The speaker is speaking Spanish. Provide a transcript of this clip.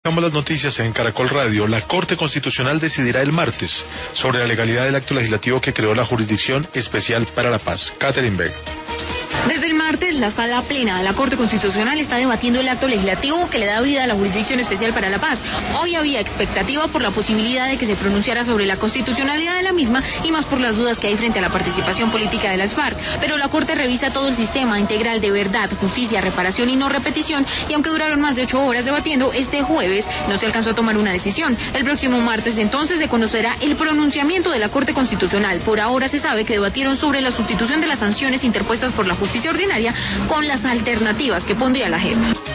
Las noticias en Caracol Radio. La Corte Constitucional decidirá el martes sobre la legalidad del acto legislativo que creó la Jurisdicción Especial para la Paz. Catherine Berg. Desde el martes, la Sala Plena de la Corte Constitucional está debatiendo el acto legislativo que le da vida a la Jurisdicción Especial para la Paz. Hoy había expectativa por la posibilidad de que se pronunciara sobre la constitucionalidad de la misma y más por las dudas que hay frente a la participación política de las FARC. Pero la Corte revisa todo el sistema integral de verdad, justicia, reparación y no repetición, y aunque duraron más de 8 horas debatiendo, este jueves no se alcanzó a tomar una decisión. El próximo martes entonces se conocerá el pronunciamiento de la Corte Constitucional. Por ahora se sabe que debatieron sobre la sustitución de las sanciones interpuestas por la justicia ordinaria con las alternativas que pondría la JEP.